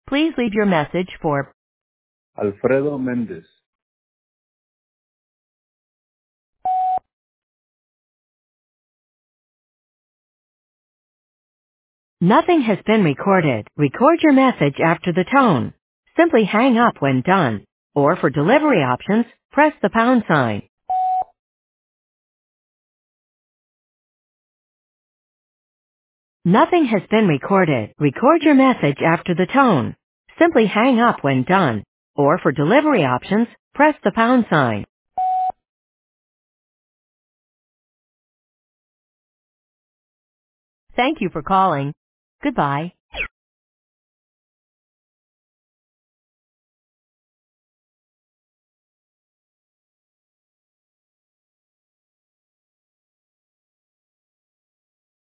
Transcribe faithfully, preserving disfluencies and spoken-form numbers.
Please leave your message for Alfredo Méndez. Nothing has been recorded. Record your message after the tone. Simply hang up when done. Or for delivery options, press the pound sign. Nothing has been recorded. Record your message after the tone. Simply hang up when done. Or for delivery options, press the pound sign. Thank you for calling. Goodbye.